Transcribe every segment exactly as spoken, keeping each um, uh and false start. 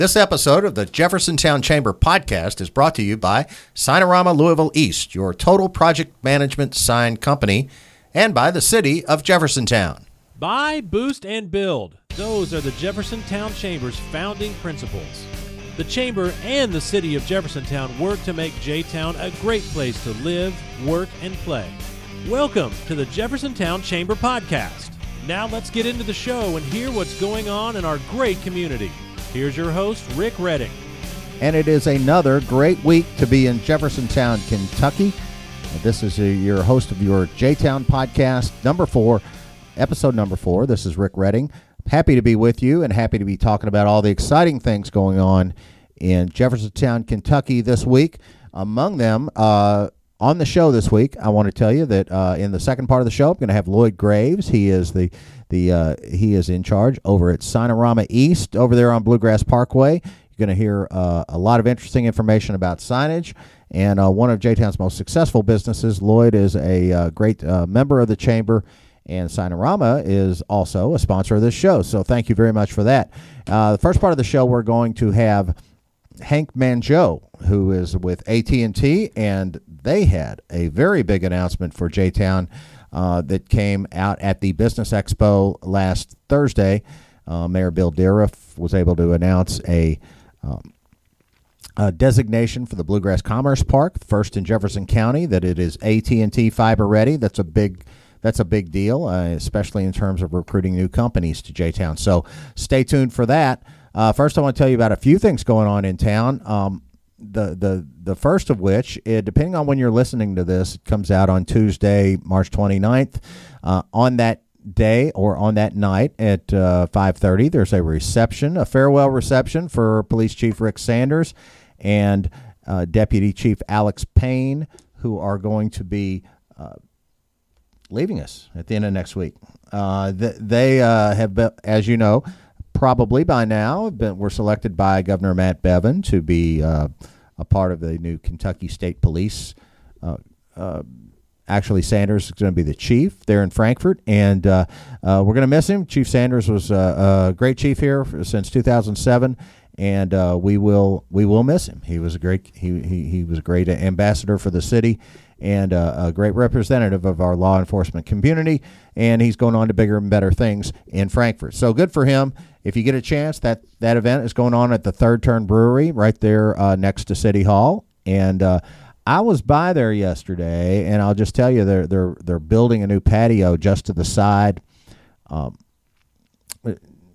This episode of the Jeffersontown Chamber podcast is brought to you by Signorama Louisville East, your total project management sign company, and by the City of Jeffersontown. Buy, boost, and build. Those are the Jeffersontown Chamber's founding principles. The Chamber and the City of Jeffersontown work to make J-Town a great place to live, work, and play. Welcome to the Jeffersontown Chamber podcast. Now let's get into the show and hear what's going on in our great community. Here's your host, Rick Redding. And it is another great week to be in Jeffersontown, Kentucky. This is a, your host of your J-Town podcast, number four, episode number four. This is Rick Redding. Happy to be with you and happy to be talking about all the exciting things going on in Jeffersontown, Kentucky this week. Among them, uh, on the show this week, I want to tell you that uh, in the second part of the show, I'm going to have Lloyd Graves. He is the the uh, he is in charge over at Signorama East over there on Bluegrass Parkway. You're going to hear uh, a lot of interesting information about signage. And uh, one of J-Town's most successful businesses, Lloyd, is a uh, great uh, member of the Chamber, and Signorama is also a sponsor of this show. So thank you very much for that. Uh, the first part of the show, we're going to have Hank Mangeot, who is with A T and T, and they had a very big announcement for J-Town uh, that came out at the Business Expo last Thursday. Uh, Mayor Bill Deriff was able to announce a, um, a designation for the Bluegrass Commerce Park, first in Jefferson County, that it is A T and T fiber ready. That's a big That's a big deal, uh, especially in terms of recruiting new companies to J-Town. So stay tuned for that. Uh, first, I want to tell you about a few things going on in town. Um, the the the first of which, it, depending on when you're listening to this, it comes out on Tuesday, March twenty-ninth. Uh, on that day or on that night at uh, five thirty, there's a reception, a farewell reception for Police Chief Rick Sanders and uh, Deputy Chief Alex Payne, who are going to be uh, leaving us at the end of next week. Uh, th- they uh, have been, as you know, probably by now, been, were selected by Governor Matt Bevin to be uh, a part of the new Kentucky State Police. Uh, uh, actually, Sanders is going to be the chief there in Frankfort, and uh, uh, we're going to miss him. Chief Sanders was uh, a great chief here for, since two thousand seven, and uh, we will we will miss him. He was a great he he, he was a great ambassador for the city, and uh, a great representative of our law enforcement community, and he's going on to bigger and better things in Frankfort. So good for him. If you get a chance, that, that event is going on at the Third Turn Brewery right there uh, next to City Hall. And uh, I was by there yesterday, and I'll just tell you, they're they're they're building a new patio just to the side, um, in,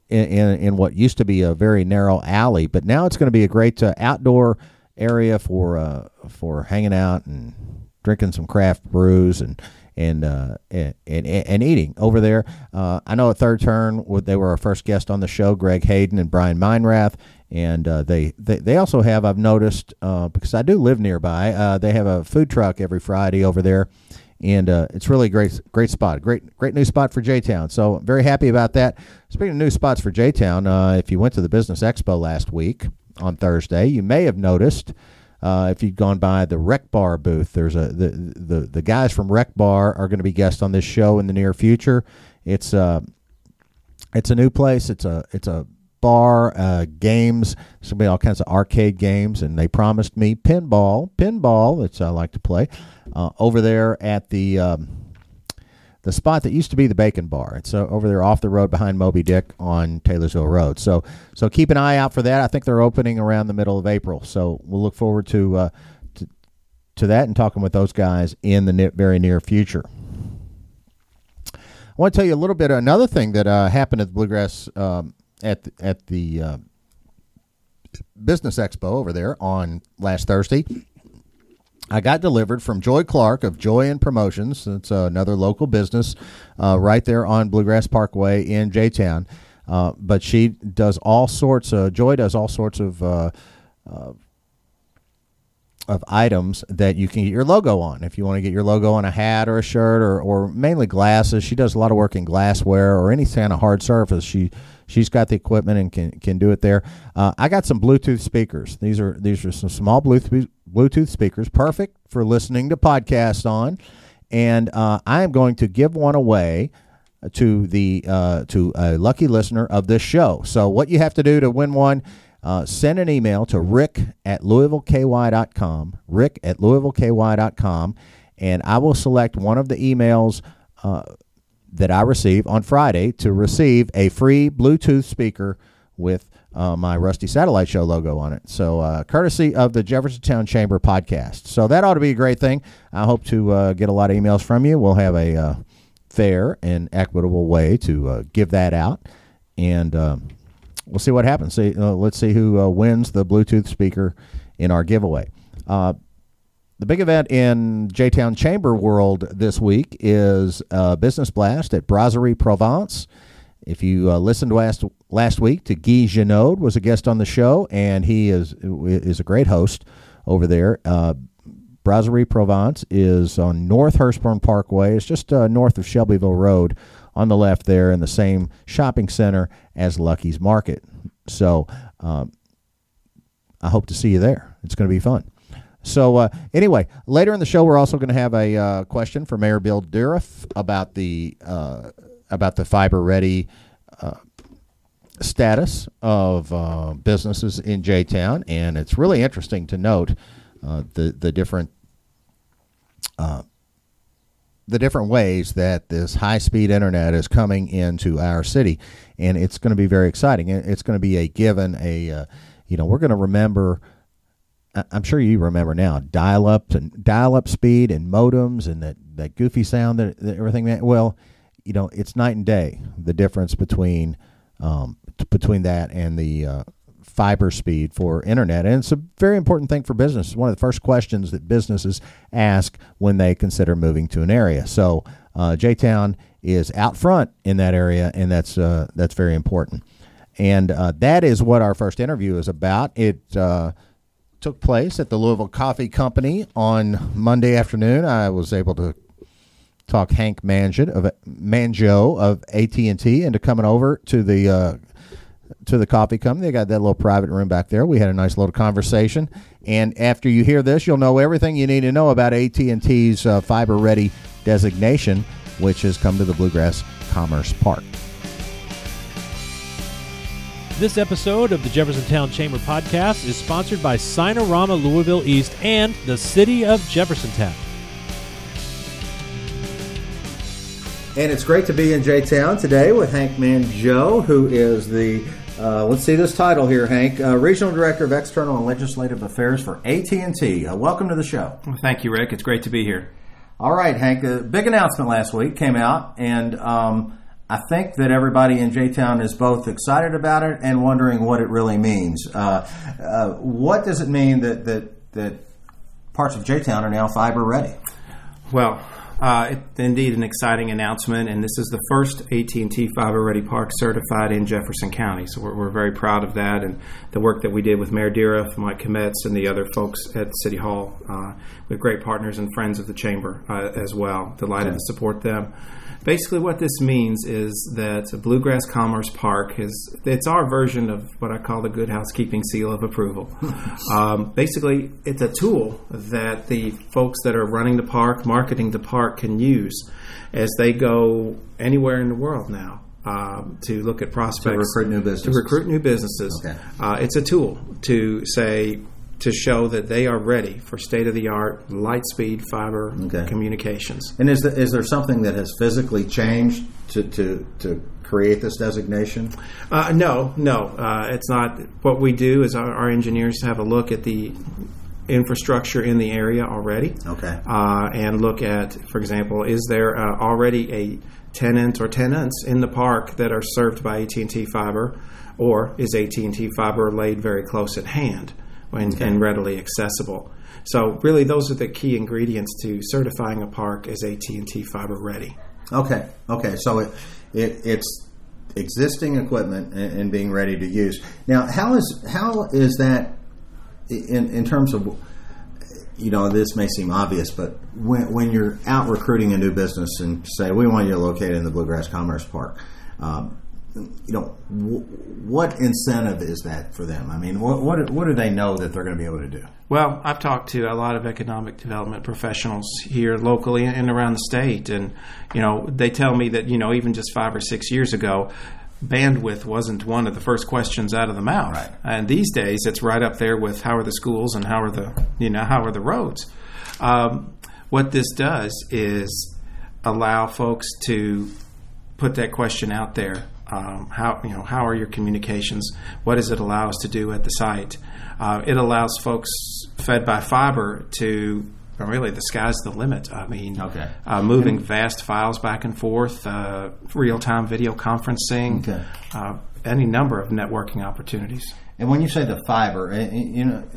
in in what used to be a very narrow alley, but now it's going to be a great uh, outdoor area for uh, for hanging out and drinking some craft brews and and uh, and, and and eating over there. Uh, I know at Third Turn, they were our first guest on the show, Greg Hayden and Brian Meinrath, and uh, they, they they also have, I've noticed, uh, because I do live nearby, uh, they have a food truck every Friday over there, and uh, it's really a great great spot, great great new spot for J-Town. So very happy about that. Speaking of new spots for J-Town, uh, if you went to the Business Expo last week on Thursday, you may have noticed. Uh, if you've gone by the Rec Bar booth, there's a the the, the guys from Rec Bar are going to be guests on this show in the near future. It's uh it's a new place. It's a it's a bar, uh, games. There's going to be all kinds of arcade games, and they promised me pinball, pinball, which I like to play, uh, over there at the um, the spot that used to be the Bacon Bar. It's uh, over there off the road behind Moby Dick on Taylorsville Road. So so keep an eye out for that. I think they're opening around the middle of April. So we'll look forward to uh, to, to that and talking with those guys in the ne- very near future. I want to tell you a little bit of another thing that uh, happened at the Bluegrass um, at the, at the uh, Business Expo over there on last Thursday. I got delivered from Joy Clark of Joy and Promotions. It's uh, another local business uh, right there on Bluegrass Parkway in J-Town. Uh, but she does all sorts of, Joy does all sorts of uh, uh, of items that you can get your logo on. If you want to get your logo on a hat or a shirt or, or mainly glasses, she does a lot of work in glassware or any kind of hard surface. She she's got the equipment and can can do it there. Uh, I got some Bluetooth speakers. These are these are some small Bluetooth Bluetooth speakers, perfect for listening to podcasts on. And uh, I am going to give one away to the uh, to a lucky listener of this show. So what you have to do to win one. uh, send an email to rick at louisville k y dot com, rick at louisville k y dot com, and I will select one of the emails uh, that I receive on Friday to receive a free Bluetooth speaker with uh, my Rusty Satellite Show logo on it. So uh, courtesy of the Jeffersontown Chamber podcast. So that ought to be a great thing. I hope to uh, get a lot of emails from you. We'll have a uh, fair and equitable way to uh, give that out. And um, we'll see what happens. See, uh, let's see who uh, wins the Bluetooth speaker in our giveaway. Uh, the big event in J-Town Chamber world this week is a business blast at Brasserie Provence. If you uh, listened last last week to Guy Genode was a guest on the show, and he is is a great host over there. Uh, Brasserie Provence is on North Hurstbourne Parkway. It's just uh, north of Shelbyville Road on the left there in the same shopping center as Lucky's Market. So um, I hope to see you there. It's going to be fun. So uh, anyway, later in the show, we're also going to have a uh, question for Mayor Bill Dourif about the uh, about the fiber ready uh, status of uh, businesses in J-Town, and it's really interesting to note uh, the the different uh, the different ways that this high speed internet is coming into our city, and it's going to be very exciting. It's going to be a given. A uh, you know we're going to remember. I'm sure you remember now dial-up and dial-up speed and modems and that, that goofy sound that, that everything. Well, you know, it's night and day, the difference between um, t- between that and the uh, fiber speed for internet. And it's a very important thing for business. It's one of the first questions that businesses ask when they consider moving to an area. So uh, J-Town is out front in that area, and that's uh, that's very important. And uh, that is what our first interview is about. It uh, took place at the Louisville Coffee Company on Monday afternoon. I was able to talk Hank Manjot of Manjo of A T and T into coming over to the uh, to the coffee company. They got that little private room back there. We had a nice little conversation. And after you hear this, you'll know everything you need to know about A T and T's uh, Fiber Ready designation, which has come to the Bluegrass Commerce Park. This episode of the Jeffersontown Chamber Podcast is sponsored by Signorama Louisville East and the City of Jeffersontown. And it's great to be in J-Town today with Hank Manjo, who is the, uh, let's see this title here, Hank, uh, Regional Director of External and Legislative Affairs for A T and T. Uh, welcome to the show. Well, thank you, Rick. It's great to be here. All right, Hank, a big announcement last week came out, and um, I think that everybody in J-Town is both excited about it and wondering what it really means. Uh, uh, what does it mean that, that, that parts of J-Town are now fiber ready? Well, uh, it's indeed an exciting announcement, and this is the first A T and T Fiber Ready Park certified in Jefferson County. So we're, we're very proud of that, and the work that we did with Mayor Dourif, Mike Kometz, and the other folks at City Hall. Uh, we have great partners and friends of the Chamber uh, as well. Delighted okay. to support them. Basically, what this means is that Bluegrass Commerce Park is, it's our version of what I call the Good Housekeeping Seal of Approval. um, basically, it's a tool that the folks that are running the park, marketing the park, can use as they go anywhere in the world now um, to look at prospects. To recruit new businesses. To recruit new businesses. Okay. Uh, it's a tool to say, to show that they are ready for state-of-the-art, light-speed fiber okay. communications. And is, the, is there something that has physically changed to, to, to create this designation? Uh, no, no. Uh, it's not. What we do is our, our engineers have a look at the infrastructure in the area already. Okay. Uh, and look at, for example, is there uh, already a tenant or tenants in the park that are served by A T and T Fiber, or is A T and T Fiber laid very close at hand? And, okay. and readily accessible. So really those are the key ingredients to certifying a park as A T and T Fiber Ready. Okay, okay. So it, it it's existing equipment and, and being ready to use. Now, how is how is that in, in terms of, you know, this may seem obvious, but when, when you're out recruiting a new business and say, we want you to locate in the Bluegrass Commerce Park, um, you know, w- what incentive is that for them? I mean, what, what what do they know that they're going to be able to do? Well, I've talked to a lot of economic development professionals here locally and around the state, and you know, they tell me that, you know, even just five or six years ago, bandwidth wasn't one of the first questions out of the mouth. Right. And these days, it's right up there with how are the schools and how are the you know how are the roads. Um, what this does is allow folks to put that question out there. Um, how you know how are your communications? What does it allow us to do at the site? Uh, it allows folks fed by fiber to really the sky's the limit. I mean, okay. uh, moving vast files back and forth, uh, real time video conferencing, Okay. uh, any number of networking opportunities. And when you say the fiber, eh, eh, you know,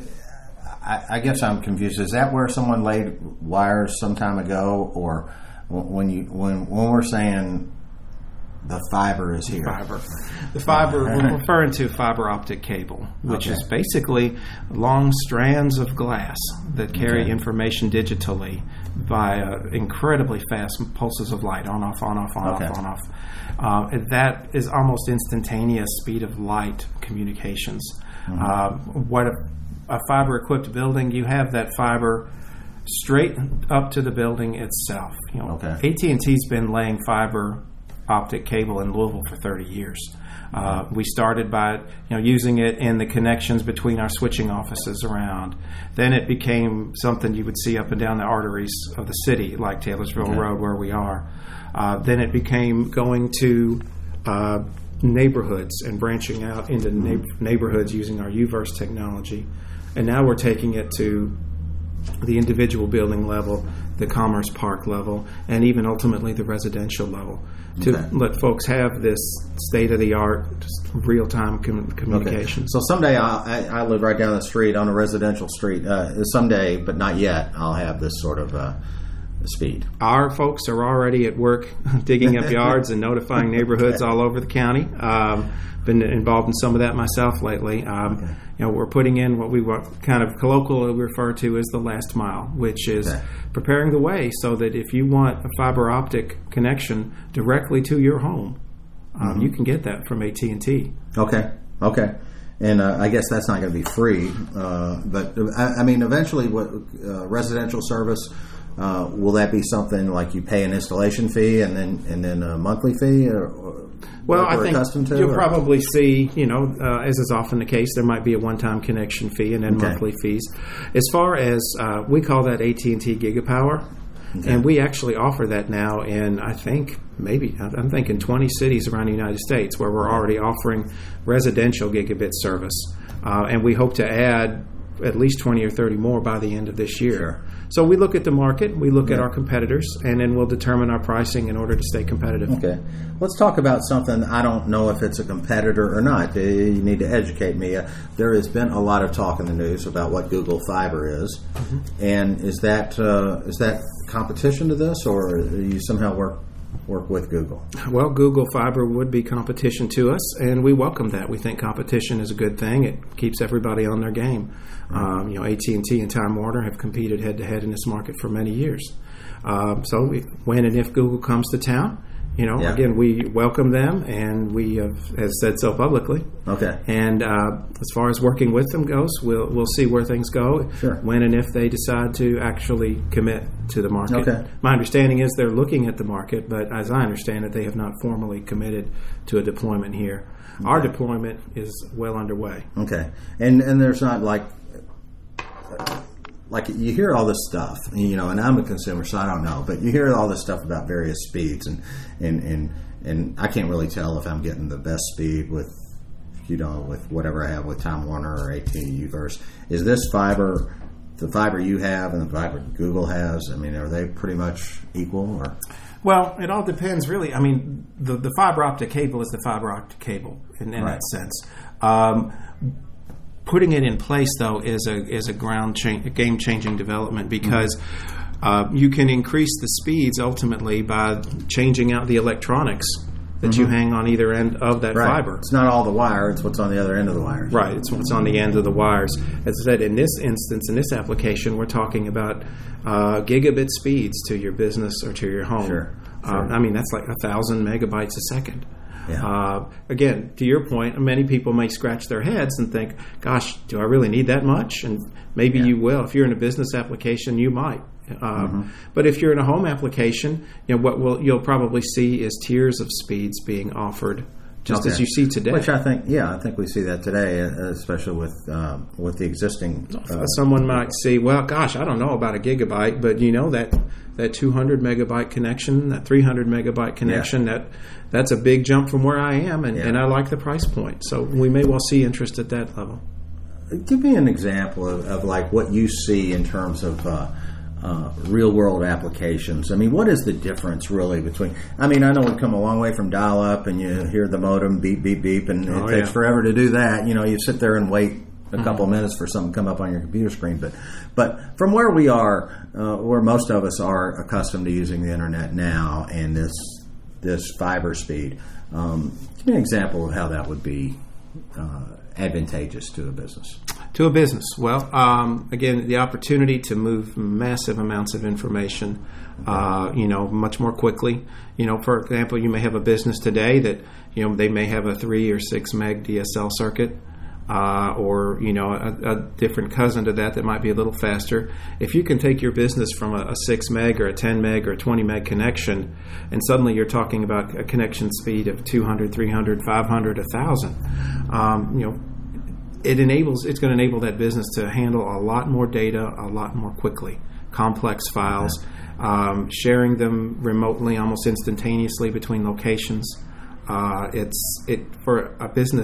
I, I guess I'm confused. Is that where someone laid wires some time ago, or when you when when we're saying the fiber is here? Fiber. The fiber, we're referring to fiber optic cable, which Okay. is basically long strands of glass that carry Okay. information digitally via incredibly fast pulses of light, on, off, on, off, on, Okay. off, on, off. Uh, and that is almost instantaneous speed of light communications. Mm-hmm. Uh, what a, a fiber-equipped building, you have that fiber straight up to the building itself. You know, Okay. A T and T's been laying fiber optic cable in Louisville for thirty years. Uh, we started by you know using it in the connections between our switching offices around. Then it became something you would see up and down the arteries of the city, like Taylorsville Okay. Road, where we are. Uh, then it became going to uh, neighborhoods and branching out into na- neighborhoods using our U verse technology. And now we're taking it to the individual building level, the Commerce Park level, and even ultimately the residential level, to Okay. let folks have this state-of-the-art, real-time com- communication. Okay. So someday I'll, I, I live right down the street on a residential street. Uh, someday, but not yet, I'll have this sort of uh, speed. Our folks are already at work digging up yards and notifying neighborhoods all over the county. Um, been involved in some of that myself lately. Um, Okay. You know, we're putting in what we want, kind of colloquially refer to as the last mile, which is Okay. preparing the way so that if you want a fiber optic connection directly to your home, um, Mm-hmm. you can get that from A T and T. Okay, okay. And uh, I guess that's not going to be free, uh, but I, I mean, eventually, what uh, residential service uh, will that be something like you pay an installation fee and then and then a monthly fee, or, or Well, like I we're think accustomed to, you'll or? probably see, you know, uh, as is often the case, there might be a one-time connection fee and then Okay. monthly fees. As far as uh, we call that A T and T Gigapower, Okay. and we actually offer that now in, I think, maybe, I'm thinking twenty cities around the United States where we're already offering residential gigabit service. Uh, and we hope to add at least twenty or thirty more by the end of this year. Sure. So we look at the market, we look at Yeah. our competitors, and then we'll determine our pricing in order to stay competitive. Okay. Let's talk about something. I don't know if it's a competitor or not. Uh, You need to educate me. Uh, there has been a lot of talk in the news about what Google Fiber is, Mm-hmm. and is that uh, is that competition to this, or you somehow work work with Google? Well, Google Fiber would be competition to us, and we welcome that. We think competition is a good thing. It keeps everybody on their game. Um, you know, A T and T and Time Warner have competed head-to-head in this market for many years. Um, so we, when and if Google comes to town, you know, Yeah. again, we welcome them, and we have, have said so publicly. Okay. And uh, as far as working with them goes, we'll we'll see where things go Sure. when and if they decide to actually commit to the market. Okay. My understanding is they're looking at the market, but as I understand it, they have not formally committed to a deployment here. Our deployment is well underway. Okay. And and there's not like like you hear all this stuff, you know, and I'm a consumer, so I don't know, but you hear all this stuff about various speeds, and and and, and I can't really tell if I'm getting the best speed with, you know, with whatever I have with Time Warner or A T and T U-verse. Is this fiber, the fiber you have and the fiber Google has, I mean, are they pretty much equal, or? Well, it all depends, really. I mean, the, the fiber optic cable is the fiber optic cable in, in Right. that sense. Um, putting it in place, though, is a is a ground cha- game changing development because uh, you can increase the speeds ultimately by changing out the electronics that you hang on either end of that Right. fiber. It's not all the wire, it's what's on the other end of the wire. Right, it's what's on the end of the wires. As I said, in this instance, in this application, we're talking about uh, gigabit speeds to your business or to your home. Sure, Uh, sure. I mean, that's like a thousand megabytes a second. Yeah. Uh, again, to your point, many people may scratch their heads and think, gosh, do I really need that much? And maybe Yeah. you will. If you're in a business application, you might. Uh, Mm-hmm. But if you're in a home application, you know what will you'll probably see is tiers of speeds being offered just Okay. as you see today. Which I think, yeah, I think we see that today, uh, especially with um, with the existing. Uh, Someone might say, well, gosh, I don't know about a gigabyte, but you know that that two hundred megabyte connection, that three hundred megabyte connection, Yeah. that that's a big jump from where I am, and, Yeah. and I like the price point. So we may well see interest at that level. Give me an example of, of like what you see in terms of uh, uh, real world applications. I mean, what is the difference really between? I mean, I know we've come a long way from dial up, and you hear the modem beep beep beep, and it Oh, takes yeah. forever to do that. You know, you sit there and wait a couple of minutes for something to come up on your computer screen. But but from where we are, uh, where most of us are accustomed to using the internet now, and this this fiber speed, um, give me an example of how that would be uh, advantageous to a business. To a business. Well, um, again, the opportunity to move massive amounts of information, uh, you know, much more quickly. You know, for example, you may have a business today that, you know, they may have a three or six meg D S L circuit, uh, or, you know, a, a different cousin to that that might be a little faster. If you can take your business from a, a six meg or a ten meg or a twenty meg connection, and suddenly you're talking about a connection speed of two hundred, three hundred, five hundred, one thousand, um, you know, it enables it's going to enable that business to handle a lot more data a lot more quickly, complex files, um, sharing them remotely almost instantaneously between locations. Uh, it's it for a business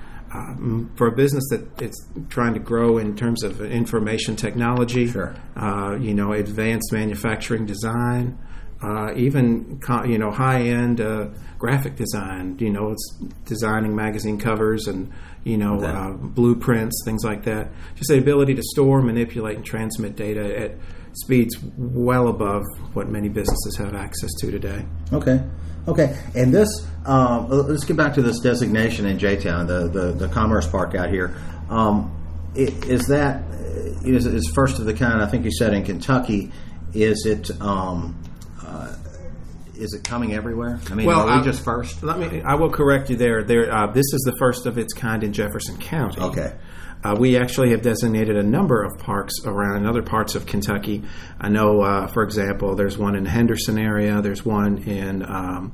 um, for a business that it's trying to grow in terms of information technology, Sure. uh, you know, advanced manufacturing design. Uh, even co- you know high-end uh, graphic design. You know, it's designing magazine covers and you know Okay. uh, blueprints, things like that. Just the ability to store, manipulate, and transmit data at speeds well above what many businesses have access to today. Okay, okay. And this, um, let's get back to this designation in J-Town, the, the, the Commerce Park out here. Um, i- is that is, is first of the kind? I think you said in Kentucky. Is it um, uh, is it coming everywhere? I mean, Well, are we I- just first? Let me. I will correct you there. There. Uh, this is the first of its kind in Jefferson County. Okay. Uh, we actually have designated a number of parks around in other parts of Kentucky. I know, uh, for example, there's one in the Henderson area. There's one in um,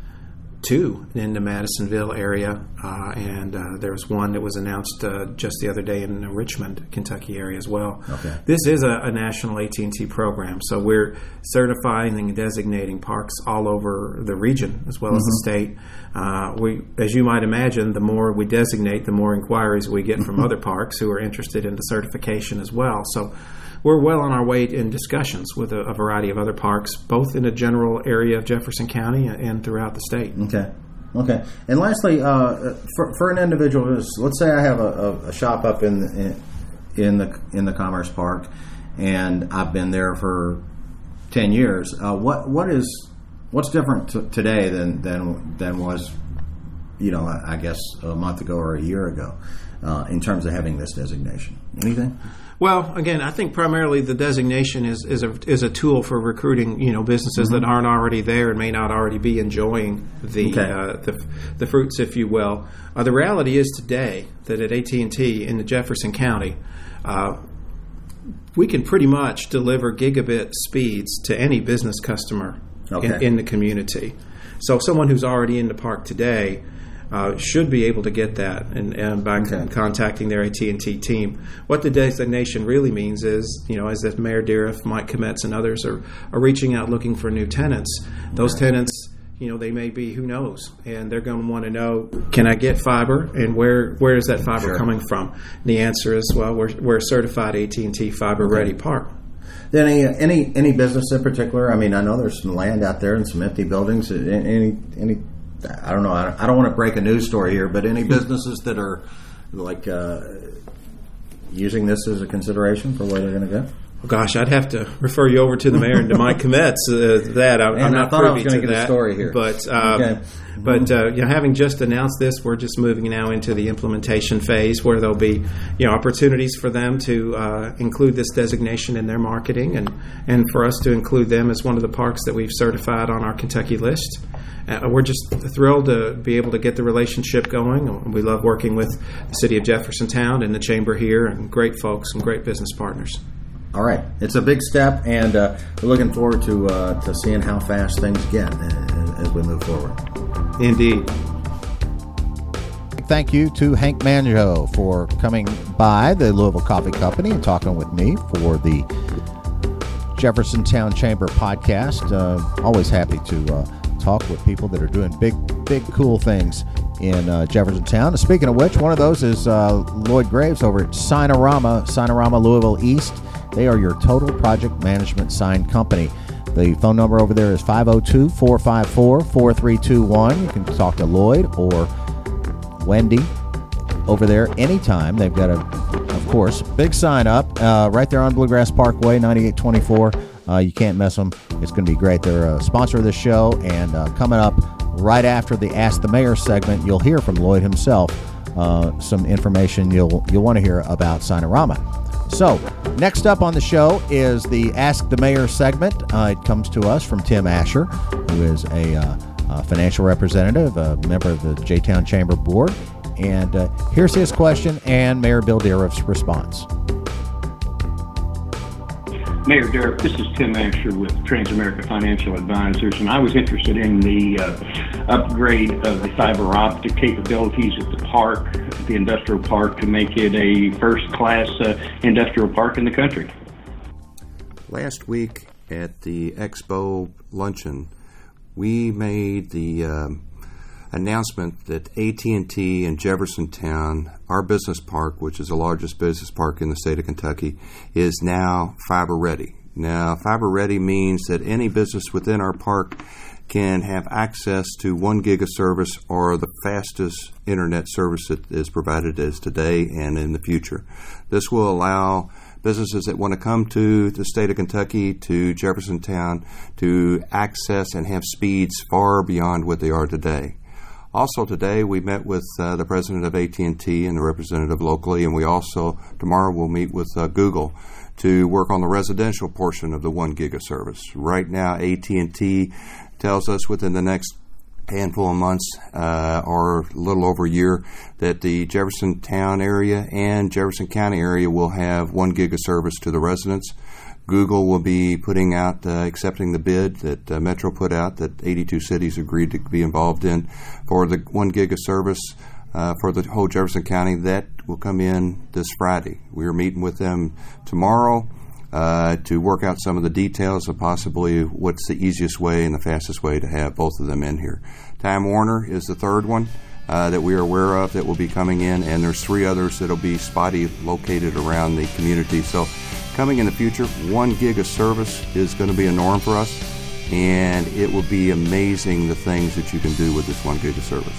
two in the Madisonville area, uh, and uh, there's one that was announced uh, just the other day in the Richmond, Kentucky area as well. Okay. This is a, a national A T and T program, so we're certifying and designating parks all over the region as well as the state. Uh, we, as you might imagine, the more we designate, the more inquiries we get from other parks who are interested in the certification as well. So we're well on our way in discussions with a, a variety of other parks, both in the general area of Jefferson County and throughout the state. Okay. Okay. And lastly, uh, for, for an individual, who's- let's say I have a, a, a shop up in, in in the in the Commerce Park, and I've been there for ten years. Uh, what what is what's different t- today than than than was, you know, I, I guess a month ago or a year ago, uh, in terms of having this designation? Anything? Well, again, I think primarily the designation is, is a is a tool for recruiting, you know, businesses that aren't already there and may not already be enjoying the Okay. uh, the, the fruits, if you will. Uh, the reality is today that at A T and T in the Jefferson County, uh, we can pretty much deliver gigabit speeds to any business customer Okay. in, in the community. So someone who's already in the park today uh, should be able to get that and, and by Okay. contacting their A T and T team. What the designation really means is, you know, as if Mayor Deeriff, Mike Kometz, and others are, are reaching out looking for new tenants, those tenants, you know, they may be, who knows, and they're going to want to know, can I get fiber, and where where is that fiber Sure. coming from? And the answer is, well, we're, we're a certified A T and T fiber-ready park. Any any any business in particular? I mean, I know there's some land out there and some empty buildings. Any any I don't know. I don't, I don't want to break a news story here, but any businesses that are like uh, using this as a consideration for where they're going to go? Oh, gosh, I'd have to refer you over to the mayor and to Mike Kometz. Uh, that I, I'm And I not thought I privy was gonna to get a that. story here. But um, Okay. but uh, you know, having just announced this, we're just moving now into the implementation phase, where there'll be, you know, opportunities for them to uh, include this designation in their marketing, and and for us to include them as one of the parks that we've certified on our Kentucky list. Uh, we're just thrilled to be able to get the relationship going. We love working with the city of Jeffersontown and the chamber here, and great folks and great business partners. All right, it's a big step, and uh, we're looking forward to uh, to seeing how fast things get uh, as we move forward. Indeed. big thank you to Hank Manjo for coming by the Louisville Coffee Company and talking with me for the Jeffersontown Chamber podcast. Uh, always happy to uh, talk with people that are doing big, big, cool things in uh, Jeffersontown. And speaking of which, one of those is uh, Lloyd Graves over at Signorama, Signorama Louisville East. They are your total project management sign company. The phone number over there is five oh two, four five four, four three two one. You can talk to Lloyd or Wendy over there anytime. They've got a, of course, big sign up uh, right there on Bluegrass Parkway, ninety-eight twenty-four. Uh, you can't miss them. It's going to be great. They're a sponsor of this show, and uh, coming up right after the Ask the Mayor segment, you'll hear from Lloyd himself uh, some information you'll you'll want to hear about Signorama. So, next up on the show is the Ask the Mayor segment. Uh, it comes to us from Tim Asher, who is a, uh, a financial representative, a member of the J-Town Chamber Board. And uh, here's his question and Mayor Bill Deroff's response. Mayor Deroff, this is Tim Asher with Transamerica Financial Advisors, and I was interested in the uh, upgrade of the fiber optic capabilities at the park, the industrial park, to make it a first-class uh, industrial park in the country. Last week at the Expo luncheon, we made the um, announcement that A T and T in Jeffersontown, our business park, which is the largest business park in the state of Kentucky, is now fiber ready. Now, fiber ready means that any business within our park can have access to one gig of service or the fastest internet service that is provided as today and in the future. This will allow businesses that want to come to the state of Kentucky, to Jeffersontown, to access and have speeds far beyond what they are today. Also today, we met with uh, the president of A T and T and the representative locally, and we also, tomorrow, will meet with uh, Google to work on the residential portion of the one gig of service. Right now, A T and T tells us within the next handful of months uh, or a little over a year that the Jeffersontown area and Jefferson County area will have one gig of service to the residents. Google will be putting out, uh, accepting the bid that uh, Metro put out that eighty-two cities agreed to be involved in for the one gig of service uh, for the whole Jefferson County. That will come in this Friday. We are meeting with them tomorrow uh, to work out some of the details of possibly what's the easiest way and the fastest way to have both of them in here. Time Warner is the third one uh, that we are aware of that will be coming in, and there's three others that will be spotty located around the community. So coming in the future, one gig of service is going to be a norm for us, and it will be amazing the things that you can do with this one gig of service.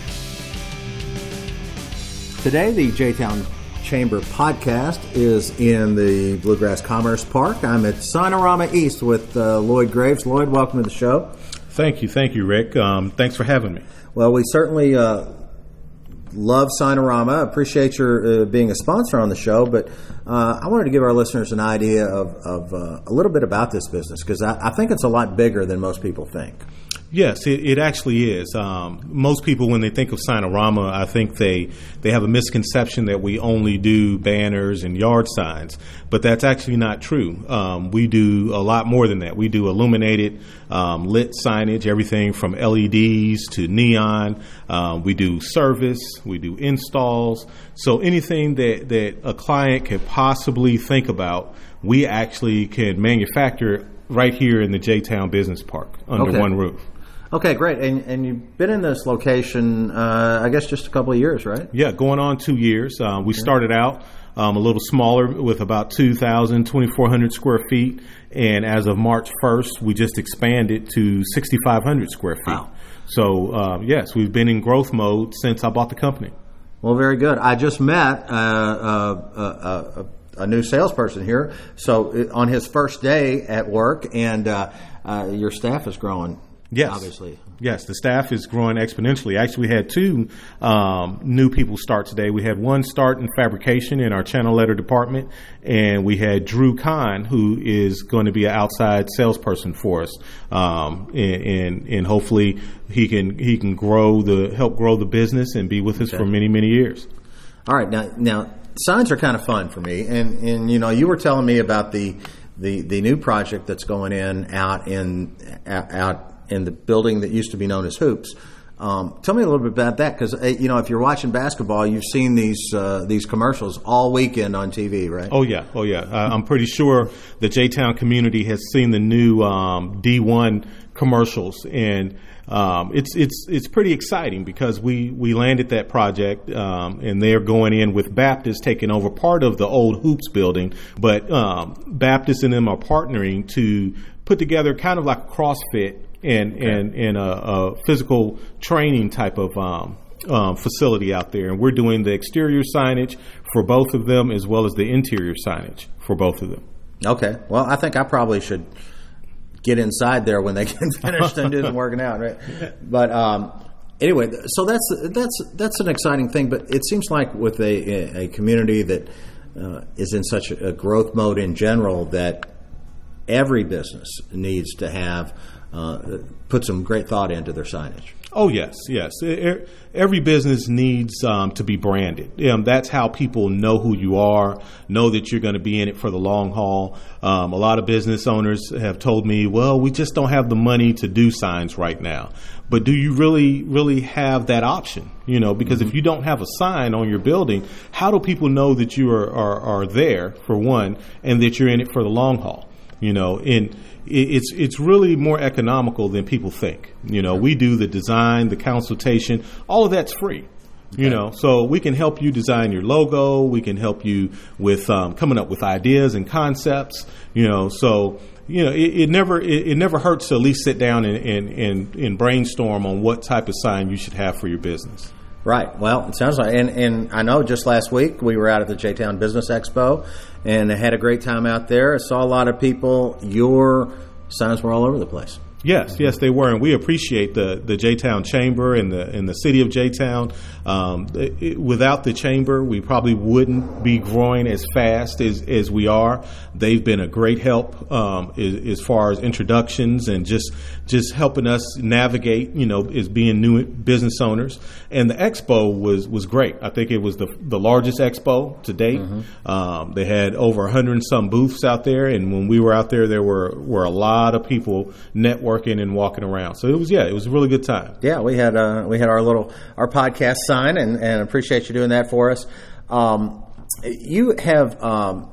Today, the J-Town Chamber podcast is in the Bluegrass Commerce Park. I'm at Signorama East with uh, Lloyd Graves. Lloyd, welcome to the show. Thank you. Thank you, Rick. Um, thanks for having me. Well, we certainly uh, love Signorama. Appreciate your uh, being a sponsor on the show, but uh, I wanted to give our listeners an idea of, of uh, a little bit about this business, because I, I think it's a lot bigger than most people think. Yes, it, it actually is. Um, most people, when they think of Signorama, I think they, they have a misconception that we only do banners and yard signs, but that's actually not true. Um, we do a lot more than that. We do illuminated, um, lit signage, everything from L E Ds to neon. Um, we do service. We do installs. So anything that, that a client could possibly think about, we actually can manufacture right here in the J-Town Business Park under Okay. one roof. Okay, great. And and you've been in this location, uh, I guess, just a couple of years, right? Yeah, going on two years. Uh, we started out um, a little smaller with about two thousand, twenty-four hundred square feet. And as of March first, we just expanded to sixty-five hundred square feet. Wow. So, uh, yes, we've been in growth mode since I bought the company. Well, very good. I just met uh, uh, uh, uh, a new salesperson here, so uh, on his first day at work, and uh, uh, your staff is growing. Yes. Obviously. Yes, the staff is growing exponentially. Actually, we had two um, new people start today. We had one start in fabrication in our channel letter department, and we had Drew Kahn, who is going to be an outside salesperson for us, um, and, and and hopefully he can he can grow the help grow the business and be with us Okay. for many many years. All right. Now, now signs are kind of fun for me, and and you know, you were telling me about the the, the new project that's going in out in out. in the building that used to be known as Hoops. Um, tell me a little bit about that, because uh, you know, if you're watching basketball, you've seen these uh, these commercials all weekend on T V, right? Oh yeah, oh yeah. Uh, I'm pretty sure the J-Town community has seen the new um, D one commercials, and um, it's it's it's pretty exciting because we we landed that project, um, and they're going in with Baptist taking over part of the old Hoops building, but um, Baptist and them are partnering to put together kind of like a CrossFit and okay. and and a, a physical training type of um, um, facility out there, and we're doing the exterior signage for both of them as well as the interior signage for both of them. Okay, well, I think I probably should get inside there when they get finished and do the working out, right? But um, anyway, so that's that's that's an exciting thing. But it seems like with a a community that uh, is in such a growth mode in general, that every business needs to have uh, put some great thought into their signage. Oh, yes, yes. Every business needs um, to be branded. Um, that's how people know who you are, know that you're going to be in it for the long haul. Um, a lot of business owners have told me, well, we just don't have the money to do signs right now. But do you really, really have that option? You know, because mm-hmm. if you don't have a sign on your building, how do people know that you are, are, are there, for one, and that you're in it for the long haul? You know, and it's it's really more economical than people think. You know, we do the design, the consultation, all of that's free. You know, so we can help you design your logo. We can help you with um, coming up with ideas and concepts. You know, so you know it, it never it, it never hurts to at least sit down and, and, and, and brainstorm on what type of sign you should have for your business. Right. Well, it sounds like, and, and I know just last week we were out at the J-Town Business Expo and had a great time out there. I saw a lot of people. Your signs were all over the place. Yes, yes, they were, and we appreciate the, the J-Town Chamber and the and the city of J-Town. Um, it, it, without the chamber, we probably wouldn't be growing as fast as, as we are. They've been a great help um, as, as far as introductions and just just helping us navigate, you know, as being new business owners. And the expo was, was great. I think it was the the largest expo to date. Mm-hmm. Um, they had over a hundred and some booths out there, and when we were out there, there were were a lot of people networking and walking around. So it was, yeah, it was a really good time. Yeah, we had uh, we had our little our podcast sign, and, and appreciate you doing that for us. Um, you have, um,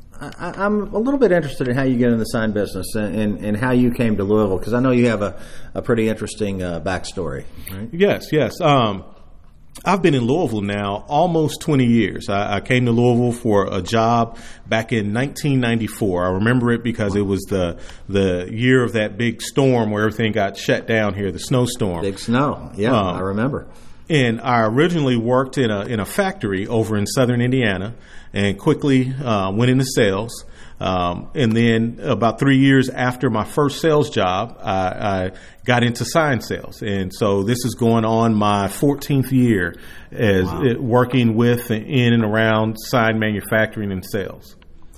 I, I'm a little bit interested in how you get in the sign business and, and, and how you came to Louisville, because I know you have a, a pretty interesting uh, backstory. Right? Yes, yes. Um, I've been in Louisville now almost twenty years. I, I came to Louisville for a job back in nineteen ninety-four. I remember it because it was the the year of that big storm where everything got shut down here, the snowstorm. Big snow. Yeah, um, I remember. And I originally worked in a in a factory over in southern Indiana and quickly uh, went into sales. Um, and then about three years after my first sales job, I, I got into sign sales. And so this is going on my fourteenth year as wow. it, working with and in and around sign manufacturing and sales.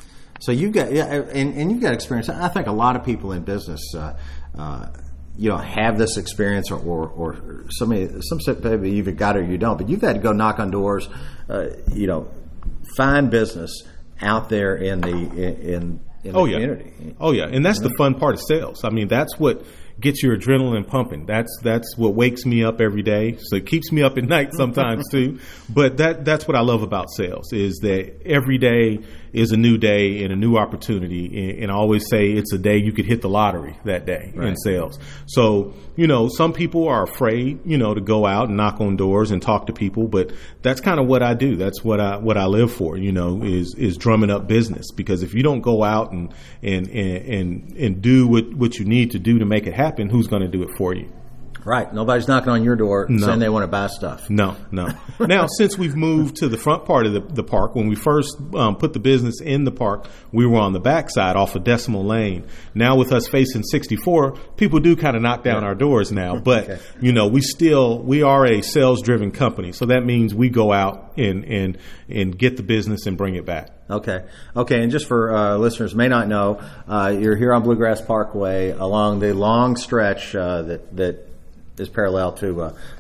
So you've got, yeah, and, and you've got experience. I think a lot of people in business, uh, uh, you know, have this experience, or, or, or somebody, some maybe you've got it or you don't, but you've had to go knock on doors, uh, you know, find business out there in the in, in the oh, yeah. community. Oh yeah, and that's the fun part of sales. I mean, that's what gets your adrenaline pumping. That's that's what wakes me up every day. So it keeps me up at night sometimes too. But that that's what I love about sales, is that every day is a new day and a new opportunity. And, and I always say it's a day you could hit the lottery that day right. in sales. So, you know, some people are afraid, you know, to go out and knock on doors and talk to people, but that's kind of what I do. That's what I what I live for, you know, is is drumming up business. Because if you don't go out and and and and, and do what, what you need to do to make it happen, who's going to do it for you? Right. Nobody's knocking on your door no. saying they want to buy stuff. No, no. Now, since we've moved to the front part of the, the park, when we first um, put the business in the park, we were on the backside off of Decimal Lane. Now, with us facing sixty-four, people do kind of knock down yeah. our doors now. But, okay. you know, we still, we are a sales-driven company. So that means we go out and, and, and get the business and bring it back. Okay. Okay. And just for uh, listeners who may not know, uh, you're here on Bluegrass Parkway along the long stretch uh, that, that is parallel to uh,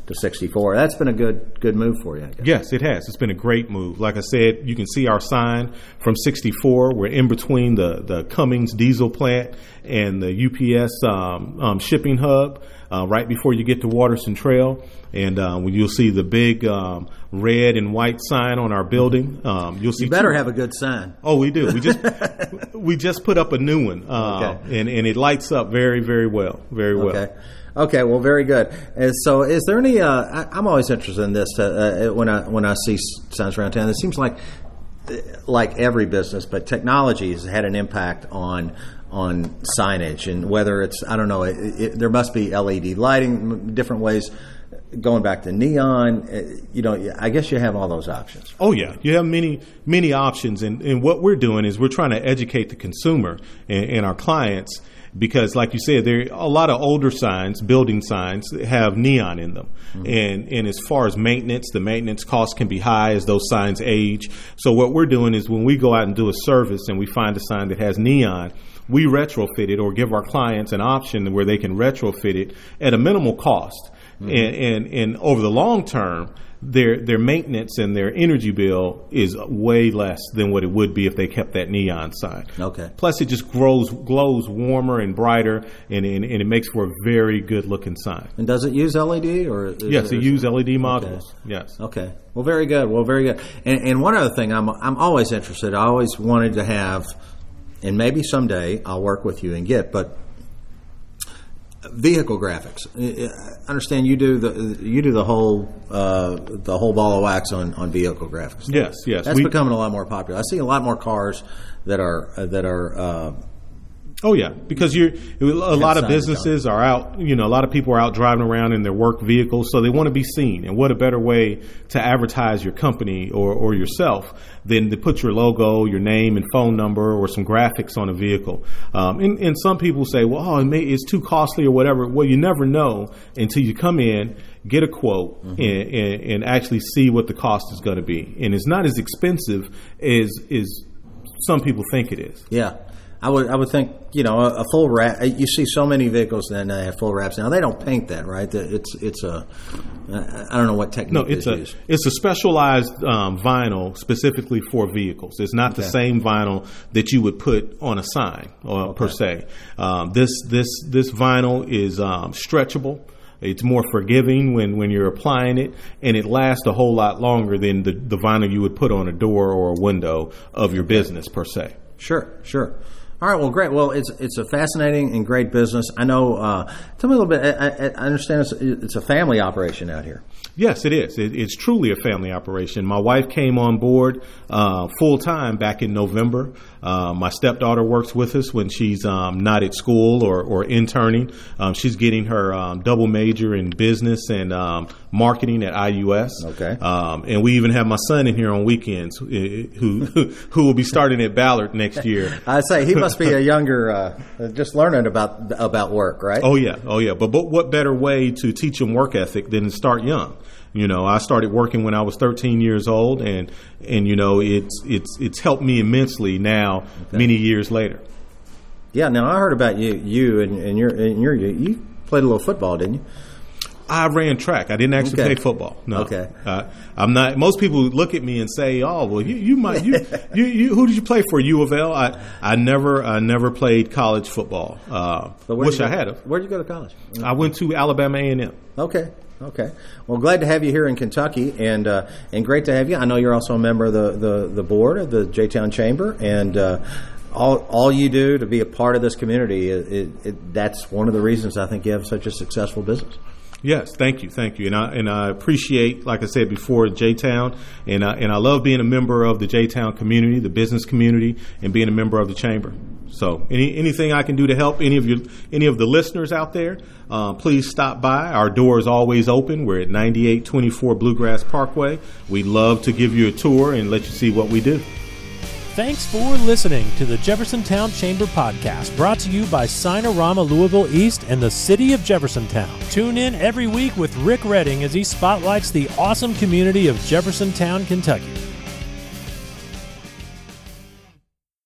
to sixty-four. That's been a good good move for you, I guess. Yes, it has. It's been a great move. Like I said, you can see our sign from sixty-four. We're in between the, the Cummings diesel plant and the U P S um, um, shipping hub, uh, right before you get to Waterston Trail. And uh, you'll see the big um, red and white sign on our building. Um, you'll see. You better two. have a good sign. Oh, we do. We just we just put up a new one, uh, okay. and and it lights up very very well, very well. Okay. Okay, well, very good. And so, is there any? Uh, I, I'm always interested in this uh, when I when I see signs around town. It seems like like every business, but technology has had an impact on on signage, and whether it's I don't know. It, it, there must be L E D lighting, different ways. Going back to neon, you know, I guess you have all those options. Oh, yeah. You have many, many options. And, and what we're doing is we're trying to educate the consumer and, and our clients because, like you said, there are a lot of older signs, building signs, that have neon in them. Mm-hmm. And, and as far as maintenance, the maintenance costs can be high as those signs age. So what we're doing is when we go out and do a service and we find a sign that has neon, we retrofit it or give our clients an option where they can retrofit it at a minimal cost. Mm-hmm. And, and and over the long term, their their maintenance and their energy bill is way less than what it would be if they kept that neon sign. Okay. Plus, it just grows glows warmer and brighter, and and, and it makes for a very good looking sign. And does it use L E D or? Yes, it uses L E D modules. Okay. Yes. Okay. Well, very good. Well, very good. And, and one other thing, I'm I'm always interested. I always wanted to have, and maybe someday I'll work with you and get, but. Vehicle graphics. I understand you do the you do the whole uh, the whole ball of wax on, on vehicle graphics. Yes, yes. That's we, becoming a lot more popular. I see a lot more cars that are uh, that are. Uh, oh yeah, because you're a lot of businesses are out. You know, a lot of people are out driving around in their work vehicles, so they want to be seen. And what a better way to advertise your company or, or yourself than to put your logo, your name, and phone number, or some graphics on a vehicle. Um, and, and some people say, well, oh, it may, it's too costly or whatever. Well, you never know until you come in, get a quote, mm-hmm. and, and, and actually see what the cost is going to be. And it's not as expensive as, as some people think it is. Yeah. I would I would think, you know, a, a full wrap. You see so many vehicles that they have full wraps now. They don't paint that, right? It's it's a I don't know what technique. No, it's a used. it's a specialized um, vinyl specifically for vehicles. It's not okay. the same vinyl that you would put on a sign uh, okay. per se. Um, this this this vinyl is um, stretchable. It's more forgiving when, when you're applying it, and it lasts a whole lot longer than the, the vinyl you would put on a door or a window of your business per se. Sure, sure. All right, well, great. Well, it's it's a fascinating and great business. I know. Uh, tell me a little bit. I, I understand it's, it's a family operation out here. Yes, it is. It, it's truly a family operation. My wife came on board uh, full time back in November. Uh, my stepdaughter works with us when she's um, not at school or, or interning. Um, she's getting her um, double major in business and um, marketing at I U S. Okay. Um, and we even have my son in here on weekends who who, who will be starting at Ballard next year. I say he must be a younger, uh, just learning about about work, right? Oh yeah, oh yeah. But but what better way to teach them work ethic than to start young? You know, I started working when I was thirteen years old, and and you know, it's it's it's helped me immensely now, okay. many years later. Yeah. Now I heard about you, you and, and your and your you played a little football, didn't you? I ran track. I didn't actually okay. play football. No. Okay. Uh, I'm not. Most people look at me and say, "Oh, well, you, you might. You, you, you, who did you play for? U of L?" I, I never, I never played college football. Uh, wish I had. Where'd you go to college? I went to Alabama A and M. Okay. Okay. Well, glad to have you here in Kentucky, and uh, and great to have you. I know you're also a member of the, the, the board of the J-Town Chamber, and uh, all all you do to be a part of this community, it, it, it, that's one of the reasons I think you have such a successful business. Yes, thank you, thank you, and I and I appreciate, like I said before, J-Town, and I, and I love being a member of the J-Town community, the business community, and being a member of the chamber. So, any anything I can do to help any of you, any of the listeners out there, uh, please stop by. Our door is always open. We're at ninety-eight twenty-four Bluegrass Parkway. We'd love to give you a tour and let you see what we do. Thanks for listening to the Jeffersontown Chamber Podcast, brought to you by Signorama Louisville East and the City of Jeffersontown. Tune in every week with Rick Redding as he spotlights the awesome community of Jeffersontown, Kentucky.